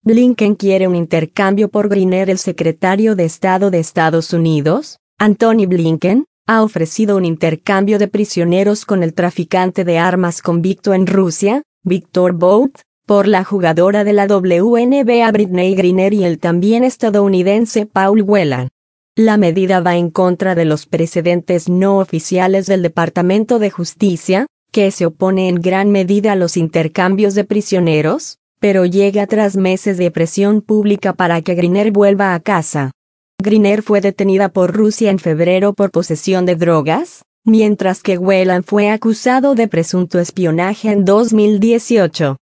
Blinken quiere un intercambio por Griner. El secretario de Estado de Estados Unidos, Antony Blinken, ha ofrecido un intercambio de prisioneros con el traficante de armas convicto en Rusia, Viktor Bout, por la jugadora de la WNBA Brittney Griner y el también estadounidense Paul Whelan. La medida va en contra de los precedentes no oficiales del Departamento de Justicia, que se opone en gran medida a los intercambios de prisioneros, pero llega tras meses de presión pública para que Griner vuelva a casa. Griner fue detenida por Rusia en febrero por posesión de drogas, mientras que Whelan fue acusado de presunto espionaje en 2018.